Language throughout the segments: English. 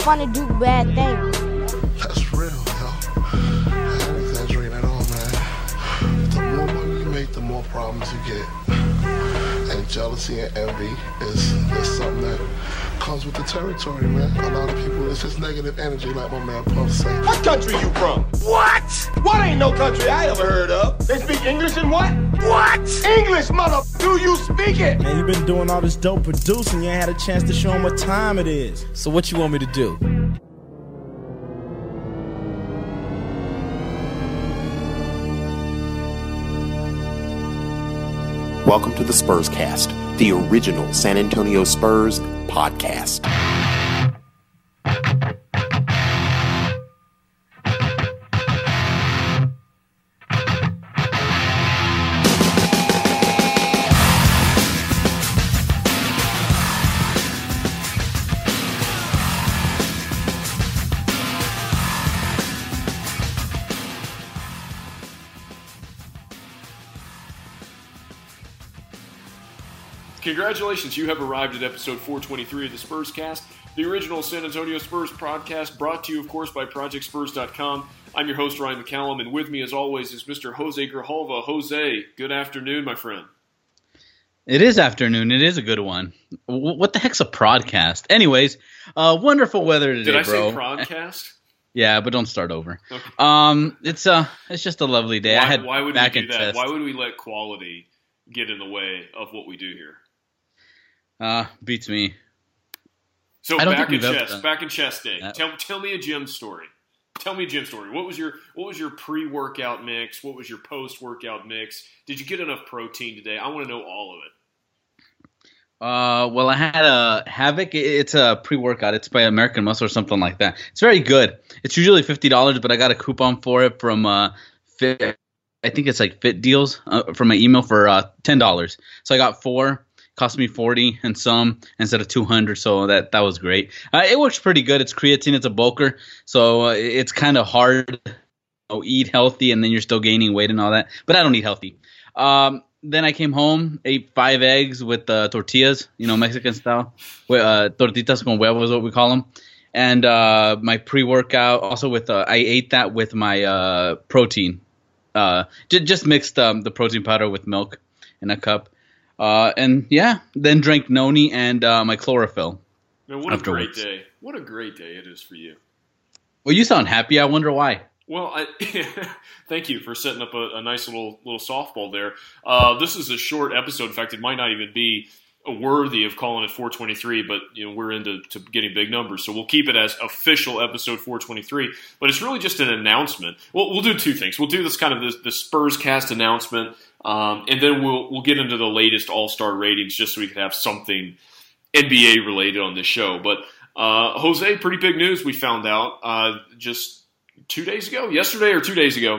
fun to do bad things. That's real, yo. I ain't exaggerating at all, man. The more money you make, the more problems you get. And jealousy and envy is something that comes with the territory, man. A lot of people, it's just negative energy, like my man Puff said. What country you from? What? What ain't no country I ever heard of? They speak English and what? What? English, mother. Do you speak it? Man, you been doing all this dope producing. You ain't had a chance to show them what time it is. So what you want me to do? Welcome to the Spurs Cast, the original San Antonio Spurs podcast. Congratulations, you have arrived at episode 423 of the Spurs Cast, the original San Antonio Spurs podcast, brought to you, of course, by ProjectSpurs.com. I'm your host, Ryan McCallum, and with me, as always, is Mr. Jose Grijalva. Jose, good afternoon, my friend. It is afternoon. It is a good one. What the heck's a prodcast? Anyways, wonderful weather today, bro. Did I say prodcast? Yeah, but don't start over. Okay. It's just a lovely day. Why would we do that? Why would we let quality get in the way of what we do here? Beats me. So back in chest day. Tell me a gym story. Tell me a gym story. What was your pre-workout mix? What was your post-workout mix? Did you get enough protein today? I want to know all of it. Well, I had a Havoc. It's a pre-workout. It's by American Muscle or something like that. It's very good. It's usually $50, but I got a coupon for it from Fit. I think it's like Fit Deals from my email for $10. So I got 4. Cost me $40 and some instead of $200, so that was great. It works pretty good. It's creatine. It's a bulker, so it's kind of hard to eat healthy and then you're still gaining weight and all that. But I don't eat healthy. Then I came home, ate 5 eggs with tortillas, Mexican style. Tortitas con huevo is what we call them. And my pre-workout also I ate that with my protein. Just mixed the protein powder with milk in a cup. Then drank Noni and my chlorophyll. Man, what afterwards. A great day. What a great day it is for you. Well, you sound happy. I wonder why. Well, thank you for setting up a nice little softball there. This is a short episode. In fact, it might not even be worthy of calling it 423, but we're into getting big numbers, so we'll keep it as official episode 423. But it's really just an announcement. We'll do two things. We'll do this kind of the Spurs Cast announcement, and then we'll get into the latest All-Star ratings, just so we can have something NBA related on this show. But Jose, pretty big news we found out just 2 days ago, yesterday or 2 days ago.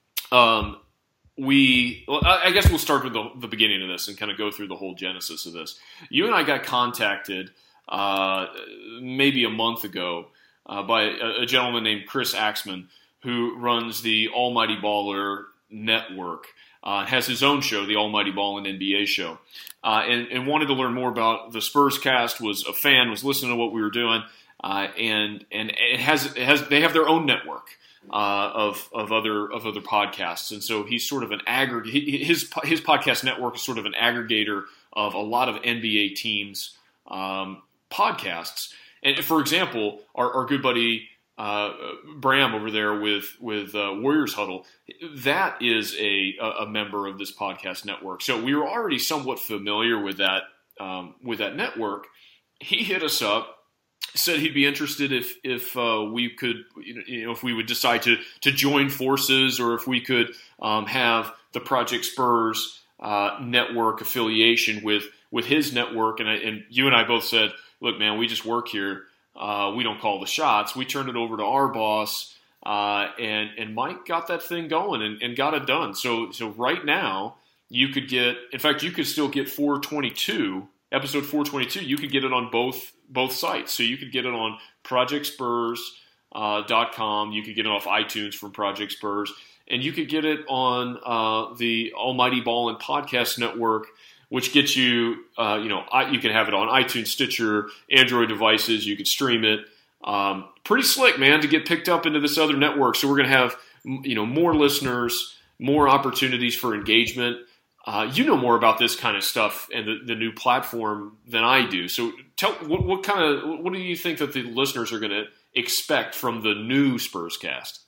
I guess we'll start with the beginning of this and kind of go through the whole genesis of this. You and I got contacted maybe a month ago by a gentleman named Chris Axman, who runs the Almighty Baller Network, has his own show, the Almighty Ballin' NBA Show, and wanted to learn more about the Spurs Cast, was a fan, was listening to what we were doing, and they have their own network. Of other podcasts, and so he's sort of an aggregate. His podcast network is sort of an aggregator of a lot of NBA teams' podcasts. And for example, our good buddy Bram over there with Warriors Huddle, that is a member of this podcast network. So we were already somewhat familiar with that network. He hit us up. Said he'd be interested if we could, if we would decide to join forces, or if we could have the Project Spurs network affiliation with his network. And you and I both said, look, man, we just work here. We don't call the shots. We turned it over to our boss, and Mike got that thing going and got it done. So right now you could still get 422. Episode 422, you could get it on both sites. So you could get it on ProjectSpurs.com. You could get it off iTunes from Project Spurs. And you could get it on the Almighty Ballin' Podcast Network, which gets you, you can have it on iTunes, Stitcher, Android devices. You could stream it. Pretty slick, man, to get picked up into this other network. So we're going to have, more listeners, more opportunities for engagement. You know more about this kind of stuff and the new platform than I do. So what do you think that the listeners are going to expect from the new Spurscast?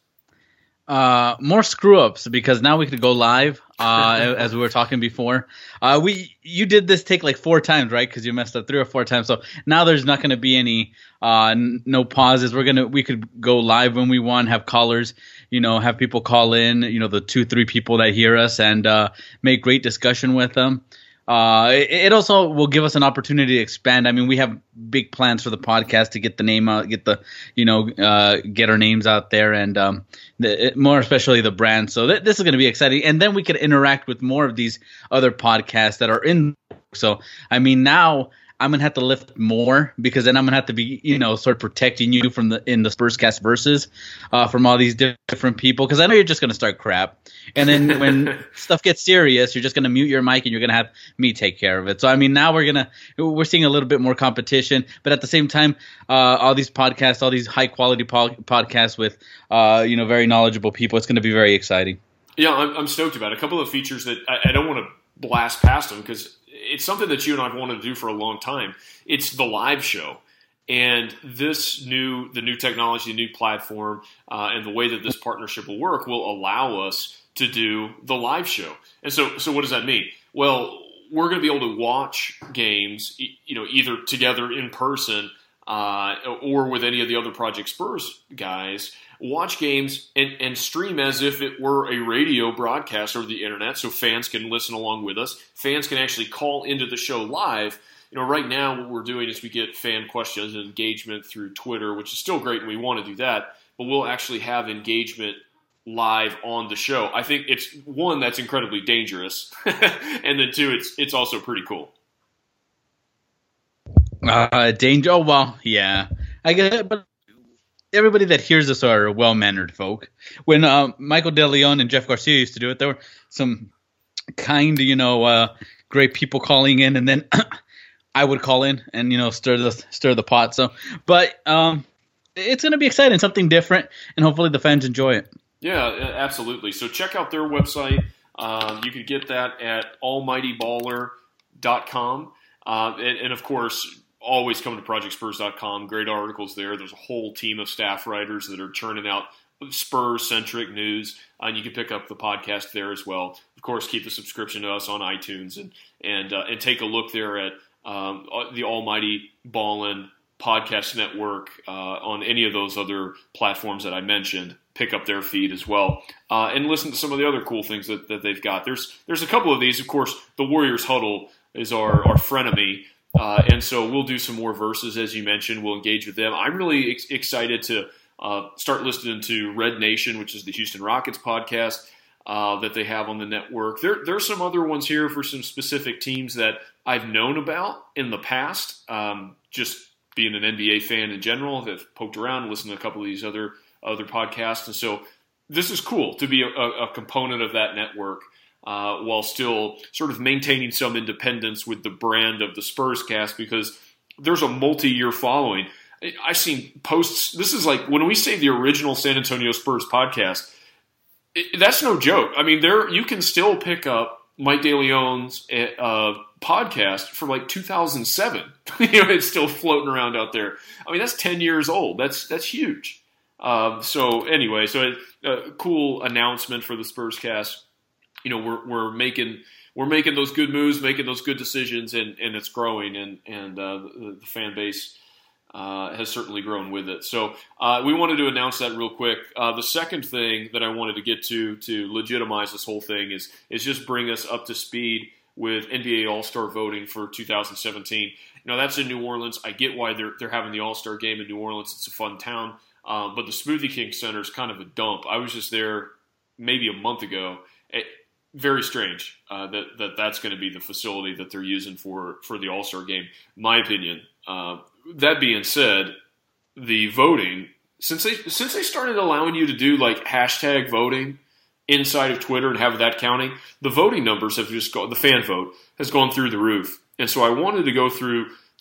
More screw ups, because now we could go live, as we were talking before. You did this take like 4 times, right? Because you messed up 3 or 4 times. So now there's not going to be any no pauses. We could go live when we want, have callers, have people call in, the 2-3 people that hear us, and make great discussion with them. It also will give us an opportunity to expand. I mean, we have big plans for the podcast to get the name out, get our names out there, and more especially the brand. So this is going to be exciting. And then we can interact with more of these other podcasts that are in. So, I mean, now I'm going to have to lift more, because then I'm going to have to be, sort of protecting you in the Spurscast versus from all these different people, because I know you're just going to start crap. And then when stuff gets serious, you're just going to mute your mic and you're going to have me take care of it. So, I mean, now we're seeing a little bit more competition, but at the same time, all these podcasts, all these high quality podcasts with, very knowledgeable people, it's going to be very exciting. Yeah, I'm stoked about it. A couple of features that I don't want to blast past them, because it's something that you and I have wanted to do for a long time. It's the live show. And the new technology, the new platform, and the way that this partnership will work will allow us to do the live show. And so what does that mean? Well, we're going to be able to watch games, either together in person or with any of the other Project Spurs guys, watch games and stream as if it were a radio broadcast over the internet, so fans can listen along with us. Fans can actually call into the show live. Right now what we're doing is we get fan questions and engagement through Twitter, which is still great, and we want to do that, but we'll actually have engagement live on the show. I think it's, one, that's incredibly dangerous, and then 2, it's also pretty cool. Danger. Oh, well, yeah. I get it, but everybody that hears this are well-mannered folk. When Michael DeLeon and Jeff Garcia used to do it, there were some kind, great people calling in, and then I would call in and stir the pot. So, but it's going to be exciting, something different, and hopefully the fans enjoy it. Yeah, absolutely. So check out their website. You can get that at almightyballer.com, and of course, always come to projectspurs.com. Great articles there. There's a whole team of staff writers that are churning out Spurs-centric news, and you can pick up the podcast there as well. Of course, keep the subscription to us on iTunes, and take a look there at the Almighty Ballin' Podcast Network on any of those other platforms that I mentioned. Pick up their feed as well, and listen to some of the other cool things that they've got. There's a couple of these. Of course, the Warriors Huddle is our frenemy. And so we'll do some more verses, as you mentioned. We'll engage with them. I'm really excited to start listening to Red Nation, which is the Houston Rockets podcast that they have on the network. There's some other ones here for some specific teams that I've known about in the past. Just being an NBA fan in general, I've poked around, listened to a couple of these other podcasts. And so this is cool to be a component of that network. While still sort of maintaining some independence with the brand of the Spurscast, because there's a multi-year following. I've seen posts. This is like when we say the original San Antonio Spurs podcast, that's no joke. I mean, you can still pick up Mike DeLeon's podcast from like 2007. It's still floating around out there. I mean, that's 10 years old. That's huge. So anyway, a cool announcement for the Spurscast. We're making those good moves, making those good decisions, and it's growing, and the fan base has certainly grown with it. So we wanted to announce that real quick. The second thing that I wanted to get to legitimize this whole thing is just bring us up to speed with NBA All-Star voting for 2017. That's in New Orleans. I get why they're having the All-Star game in New Orleans. It's a fun town, but the Smoothie King Center is kind of a dump. I was just there maybe a month ago. Very strange that's going to be the facility that they're using for the All-Star game, my opinion. That being said, the voting, since they started allowing you to do like hashtag voting inside of Twitter and have that counting, the voting numbers have just gone, the fan vote has gone through the roof. And so I wanted to go through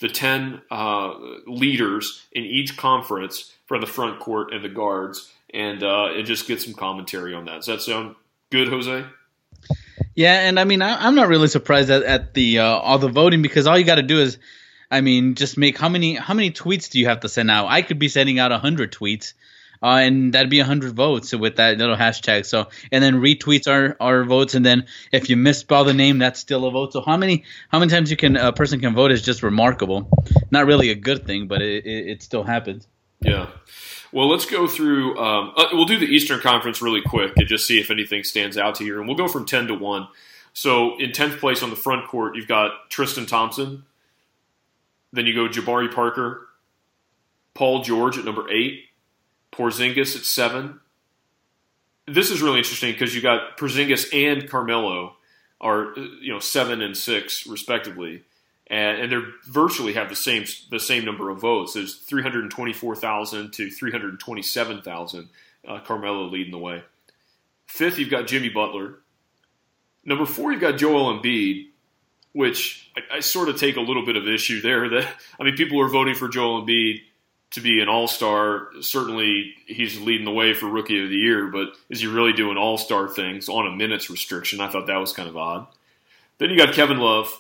the 10 leaders in each conference for the front court and the guards, and just get some commentary on that. Does that sound good, Jose? Yeah, and I mean, I'm not really surprised at the all the voting, because all you got to do is, I mean, just make how many tweets do you have to send out? I could be sending out 100 tweets, and that'd be 100 votes with that little hashtag. So, and then retweets are votes, and then if you misspell the name, that's still a vote. So how many times a person can vote is just remarkable. Not really a good thing, but it still happens. Yeah. Well, let's go through. We'll do the Eastern Conference really quick and just see if anything stands out to you. And we'll go from 10 to 1. So in 10th place on the front court, you've got Tristan Thompson. Then you go Jabari Parker, Paul George at number 8, Porzingis at 7. This is really interesting because you got Porzingis and Carmelo are 7 and 6 respectively. And they virtually have the same number of votes. There's 324,000 to 327,000. Carmelo leading the way. 5th, you've got Jimmy Butler. Number 4, you've got Joel Embiid, which I sort of take a little bit of issue there. People are voting for Joel Embiid to be an all-star. Certainly, he's leading the way for Rookie of the Year, but is he really doing all-star things on a minutes restriction? I thought that was kind of odd. Then you got Kevin Love.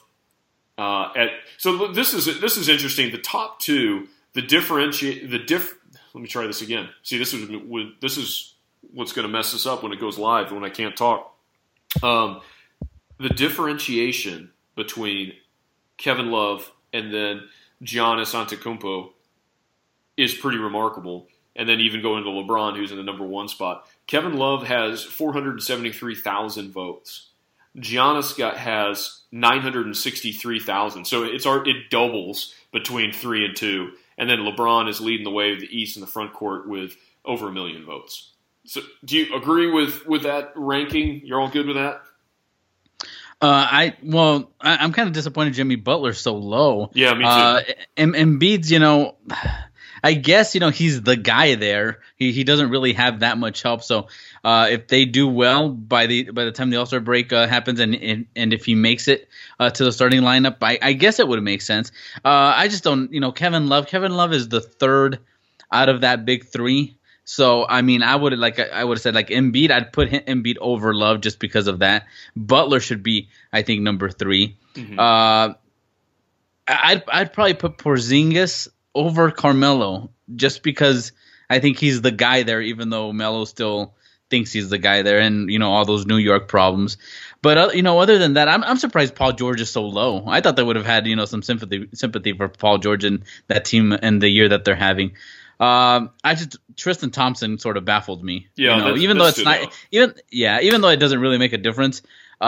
So this is interesting. The top two, let me try this again. See, this is what's going to mess us up when it goes live, when I can't talk. The differentiation between Kevin Love and then Giannis Antetokounmpo is pretty remarkable. And then even going to LeBron, who's in the number 1 spot. Kevin Love has 473,000 votes. Giannis has 963,000. So it doubles between 3 and 2. And then LeBron is leading the way of the East in the front court with over 1 million votes. So do you agree with that ranking? You're all good with that? I'm kind of disappointed Jimmy Butler's so low. Yeah, me too. Embiid's, I guess, he's the guy there. He doesn't really have that much help. So if they do well by the time the All-Star break happens, and if he makes it to the starting lineup, I guess it would make sense. I just don't, Kevin Love is the 3rd out of that big 3. So I mean, I would have said like Embiid. I'd put Embiid over Love just because of that. Butler should be, I think, number 3. Mm-hmm. I'd probably put Porzingis over Carmelo just because I think he's the guy there, even though Melo still thinks he's the guy there, and all those New York problems. But other than that, I'm surprised Paul George is so low. I thought they would have had some sympathy for Paul George and that team and the year that they're having. Tristan Thompson sort of baffled me. Yeah, even though it's not even though it doesn't really make a difference.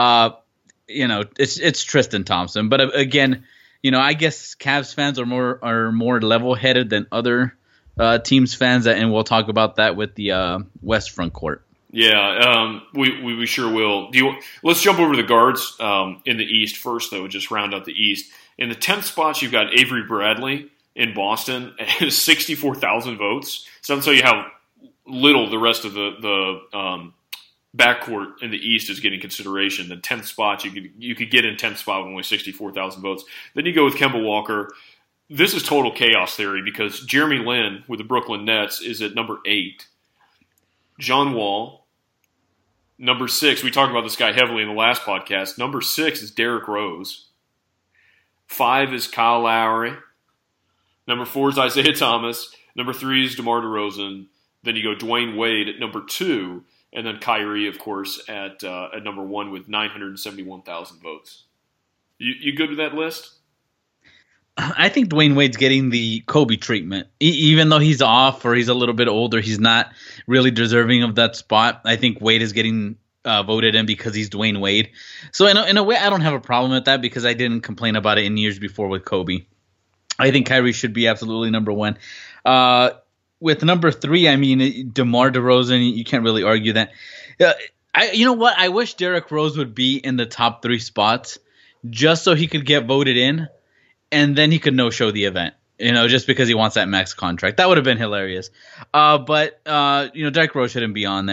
It's Tristan Thompson. But again, I guess Cavs fans are more level-headed than other teams' fans, and we'll talk about that with the West front court. Yeah, we sure will. Let's jump over to the guards in the East first, though. Just round out the East. In the 10th spot, you've got Avery Bradley in Boston at 64,000 votes. So that'll tell you how little the rest of the backcourt in the East is getting consideration. The 10th spot, you could get in 10th spot with only 64,000 votes. Then you go with Kemba Walker. This is total chaos theory because Jeremy Lin with the Brooklyn Nets is at number 8. John Wall, number 6. We talked about this guy heavily in the last podcast. Number 6 is Derrick Rose. 5 is Kyle Lowry. Number 4 is Isaiah Thomas. Number 3 is DeMar DeRozan. Then you go Dwayne Wade at number 2. And then Kyrie, of course, at number 1 with 971,000 votes. You good with that list? I think Dwayne Wade's getting the Kobe treatment. Even though he's off or he's a little bit older, he's not really deserving of that spot. I think Wade is getting voted in because he's Dwayne Wade. So in a way, I don't have a problem with that because I didn't complain about it in years before with Kobe. I think Kyrie should be absolutely number 1. With number 3, I mean, DeMar DeRozan, you can't really argue that. You know what? I wish Derrick Rose would be in the top 3 spots just so he could get voted in, and then he could no-show the event, just because he wants that max contract. That would have been hilarious. But Derrick Rose shouldn't be on there.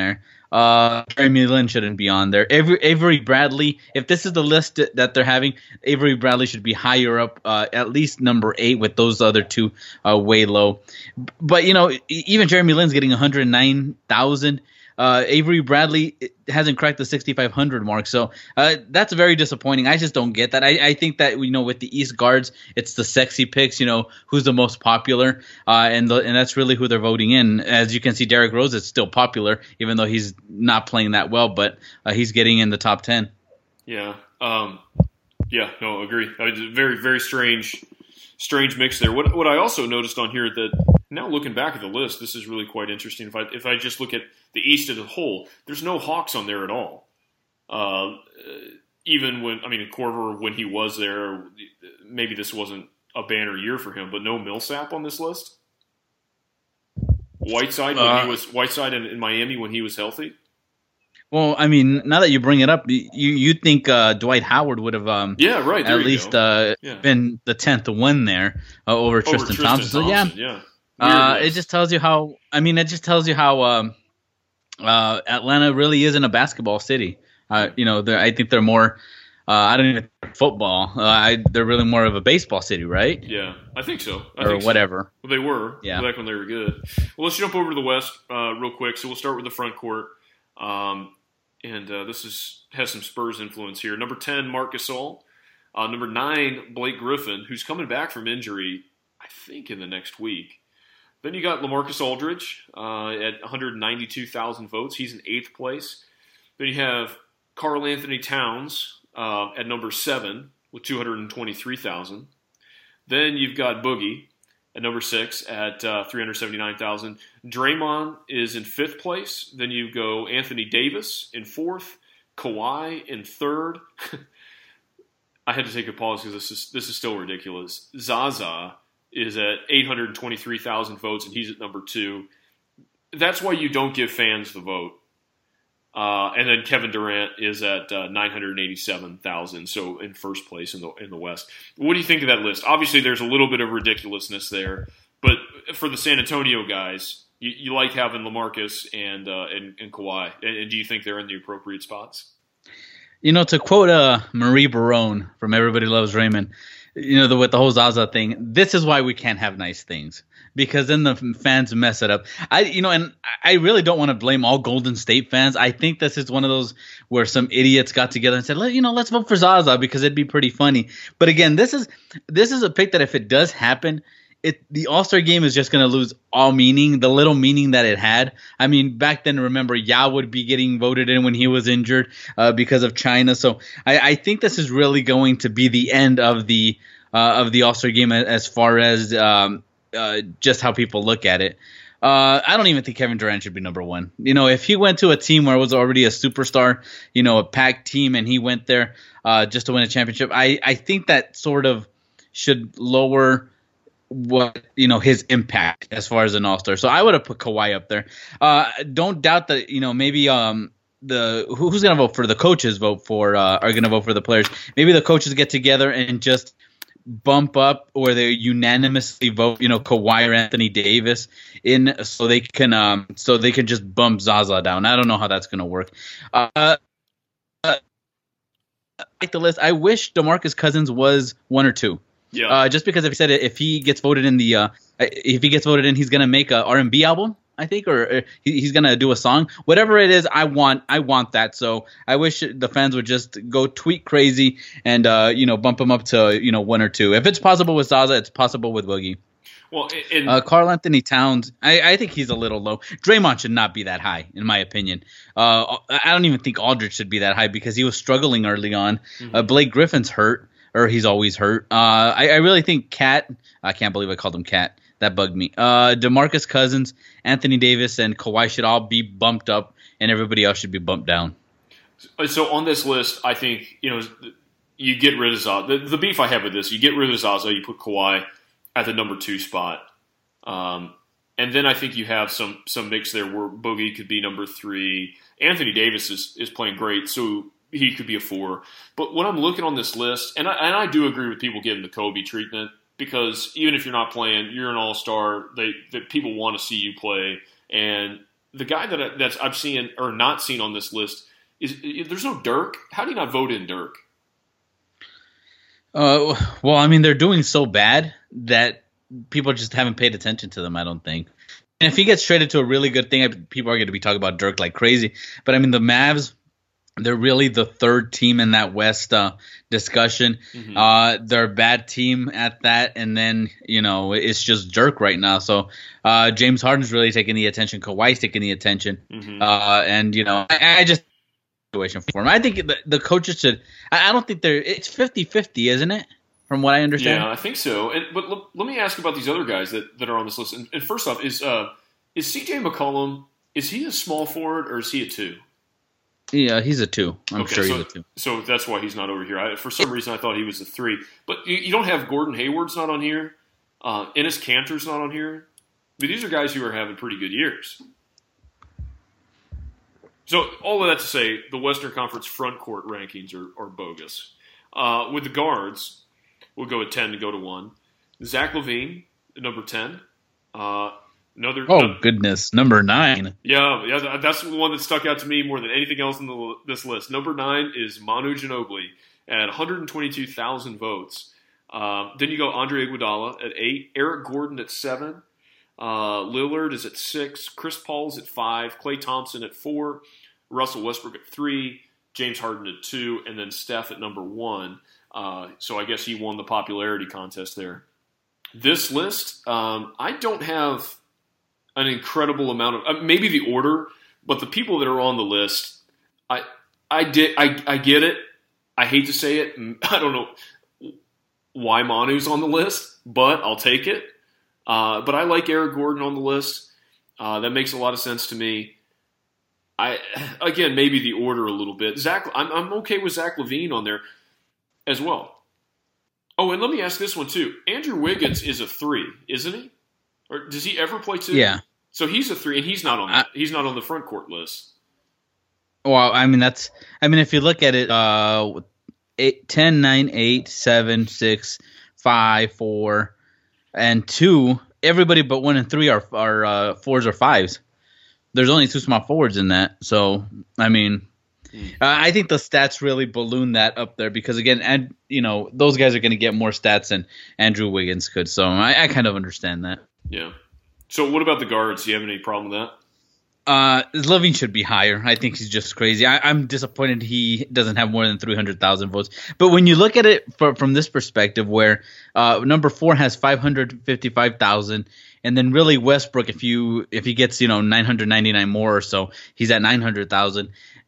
Jeremy Lin shouldn't be on there. Avery Bradley, if this is the list that they're having, Avery Bradley should be higher up, at least number 8, with those other two way low. But, even Jeremy Lin's getting 109,000. Avery Bradley hasn't cracked the 6,500 mark, so that's very disappointing. I just don't get that. I think that with the East guards, it's the sexy picks. Who's the most popular, and that's really who they're voting in. As you can see, Derrick Rose is still popular, even though he's not playing that well, but he's getting in the top 10. Yeah, no, agree. Very, very strange mix there. What I also noticed on here that now looking back at the list, this is really quite interesting. If I just look at the East as a whole, there's no Hawks on there at all. Even Korver, when he was there, maybe this wasn't a banner year for him, but no Millsap on this list. Whiteside in Miami when he was healthy. Well, now that you bring it up, you think Dwight Howard would have at least been the 10th one there over Tristan Thompson. So it just tells you how. Atlanta really isn't a basketball city. I think they're more. I don't even think football. They're really more of a baseball city, right? Yeah, I think so. Whatever. Well, they were back when they were good. Well, let's jump over to the West real quick. So we'll start with the front court. And this has some Spurs influence here. Number 10, Marc Gasol. Number 9, Blake Griffin, who's coming back from injury, I think, in the next week. Then you got LaMarcus Aldridge at 192,000 votes. He's in 8th place. Then you have Karl Anthony Towns at number 7 with 223,000. Then you've got Boogie at number 6 at 379,000. Draymond is in 5th place. Then you go Anthony Davis in 4th. Kawhi in 3rd. I had to take a pause because this is still ridiculous. Zaza is at 823,000 votes, and he's at number 2. That's why you don't give fans the vote. And then Kevin Durant is at 987,000, so in first place in the West. What do you think of that list? Obviously, there's a little bit of ridiculousness there, but for the San Antonio guys, you like having LaMarcus and Kawhi, and do you think they're in the appropriate spots? To quote Marie Barone from Everybody Loves Raymond, with the whole Zaza thing, this is why we can't have nice things. Because then the fans mess it up. And I really don't want to blame all Golden State fans. I think this is one of those where some idiots got together and said, let's vote for Zaza because it'd be pretty funny. But again, this is a pick that if it does happen, the All-Star game is just going to lose all meaning, the little meaning that it had. Back then, remember, Yao would be getting voted in when he was injured because of China. So I think this is really going to be the end of the All-Star game as far as just how people look at it. I don't even think Kevin Durant should be number 1. If he went to a team where it was already a superstar, a packed team, and he went there just to win a championship, I think that sort of should lower what his impact as far as an all-star. So I would have put Kawhi up there. Don't doubt that maybe who's gonna vote for the coaches vote for are gonna vote for the players. Maybe the coaches get together and just bump up, or they unanimously vote Kawhi or Anthony Davis in, so they can just bump Zaza down. I don't know how that's gonna work. I like the list. I wish DeMarcus Cousins was 1 or 2. Yeah. Just because if he gets voted in he's gonna make a R&B album, I think, or he's gonna do a song. Whatever it is, I want that. So I wish the fans would just go tweet crazy and bump him up to 1 or 2. If it's possible with Zaza, it's possible with Boogie. Well, Karl Anthony Towns, I think he's a little low. Draymond should not be that high, in my opinion. I don't even think Aldridge should be that high because he was struggling early on. Mm-hmm. Blake Griffin's hurt. Or he's always hurt. I really think Cat. I can't believe I called him Cat. That bugged me. DeMarcus Cousins, Anthony Davis, and Kawhi should all be bumped up, and everybody else should be bumped down. So on this list, I think you get rid of Zaza. The beef I have with this, you get rid of Zaza, you put Kawhi at the number 2 spot, and then I think you have some mix there where Boogie could be number 3. Anthony Davis is playing great, so he could be a 4. But when I'm looking on this list, and I do agree with people getting the Kobe treatment, because even if you're not playing, you're an all-star. That people want to see you play, and the guy that's I've seen or not seen on this list is there's no Dirk. How do you not vote in Dirk? Well, I mean, they're doing so bad that people just haven't paid attention to them, I don't think. And if he gets traded to a really good thing, people are going to be talking about Dirk like crazy. But, I mean, the Mavs, they're really the third team in that West discussion. Mm-hmm. They're a bad team at that. And then, it's just Dirk right now. So James Harden's really taking the attention. Kawhi's taking the attention. Mm-hmm. I just situation for him. I think the coaches should – I don't think it's 50-50, isn't it? From what I understand. Yeah, I think so. But let me ask about these other guys that are on this list. And first off, is C.J. McCollum, is he a small forward or is he a 2? Yeah, he's a 2. I'm sure he's a 2. So that's why he's not over here. For some reason, I thought he was a 3. But you don't have Gordon Hayward's not on here. Enes Kanter's not on here. But these are guys who are having pretty good years. So all of that to say, the Western Conference front court rankings are bogus. With the guards, we'll go at 10 to go to 1. Zach LaVine, number 10. Goodness, number 9. Yeah, that's the one that stuck out to me more than anything else on this list. Number 9 is Manu Ginobili at 122,000 votes. Then you go Andre Iguodala at 8, Eric Gordon at 7, Lillard is at 6, Chris Paul's at 5, Klay Thompson at 4, Russell Westbrook at 3, James Harden at 2, and then Steph at number 1. So I guess he won the popularity contest there. This list, I don't have an incredible amount of maybe the order, but the people that are on the list, I get it. I hate to say it. I don't know why Manu's on the list, but I'll take it. But I like Eric Gordon on the list. That makes a lot of sense to me. Again, maybe the order a little bit. I'm okay with Zach LaVine on there as well. Oh, and let me ask this one too. Andrew Wiggins is a 3, isn't he? Or does he ever play 2? Yeah. So he's a 3, and he's not on. He's not on the front court list. Well, I mean if you look at it, 10, 9, 8, 7, 6, 5, 4, and 2. Everybody but 1 and 3 are 4s or 5s. There's only 2 small forwards in that. So, I mean, I think the stats really balloon that up there because, again, those guys are going to get more stats than Andrew Wiggins could. So I kind of understand that. Yeah. So what about the guards? Do you have any problem with that? LaVine should be higher. I think he's just crazy. I'm disappointed he doesn't have more than 300,000 votes. But when you look at it from this perspective where number 4 has 555,000, and then really Westbrook, if he gets 999 more or so, he's at 900,000.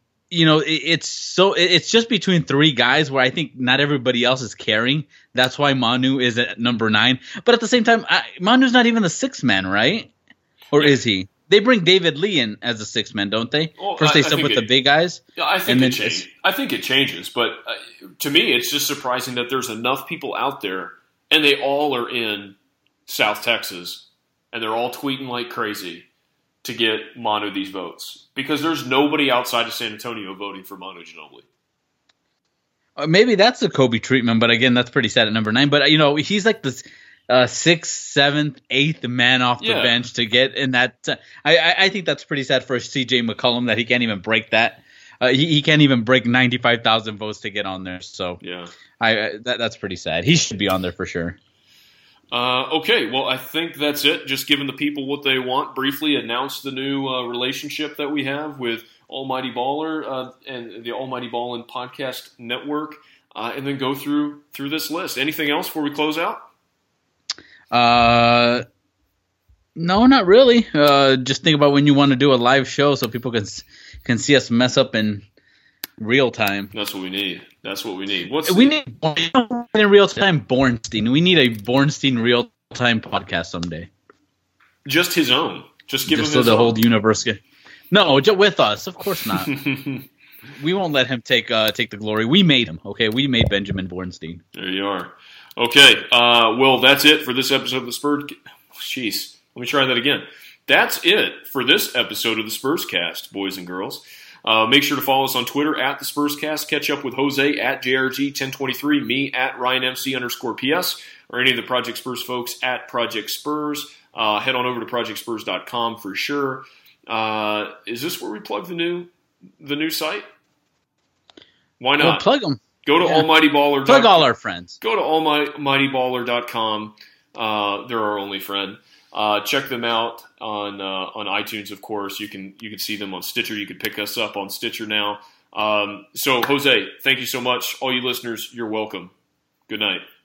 It's just between 3 guys where I think not everybody else is carrying. That's why Manu is at number 9. But at the same time, Manu's not even the 6th man, right? Or is he? They bring David Lee in as the 6th man, don't they? Well, First they start with the big guys. Yeah, I think it changes. But to me, it's just surprising that there's enough people out there, and they all are in South Texas, and they're all tweeting like crazy to get Manu these votes. Because there's nobody outside of San Antonio voting for Manu Ginobili. Maybe that's a Kobe treatment, but again, that's pretty sad at number 9. But, he's like this 6th, 7th, 8th man off the bench to get in that. I think that's pretty sad for C.J. McCollum that he can't even break that. He can't even break 95,000 votes to get on there. So yeah, that's pretty sad. He should be on there for sure. Okay, well, I think that's it. Just giving the people what they want. Briefly announce the new relationship that we have with Almighty Baller and the Almighty Ballin' Podcast Network, and then go through this list. Anything else before we close out? No, not really. Just think about when you want to do a live show so people can see us mess up in real time. That's what we need. We need in real time Bornstein. We need a Bornstein real time podcast someday. Just his own. Just give him so his the own. whole universe. No, with us. Of course not. We won't let him take the glory. We made him. Okay, we made Benjamin Bornstein. There you are. Okay. Well, that's it for this episode of the Spurs. Jeez. Let me try that again. That's it for this episode of the Spurscast, boys and girls. Make sure to follow us on Twitter at the Spurscast. Catch up with Jose at JRG1023, me at RyanMC_PS, or any of the Project Spurs folks at Project Spurs. Head on over to ProjectSpurs.com for sure. Is this where we plug the new site? Why not? Well, plug them. Go to almightyballer.com. Plug all our friends. Go to almightyballer.com. They're our only friend. Check them out on iTunes, of course. You can see them on Stitcher. You can pick us up on Stitcher now. So, Jose, thank you so much. All you listeners, you're welcome. Good night.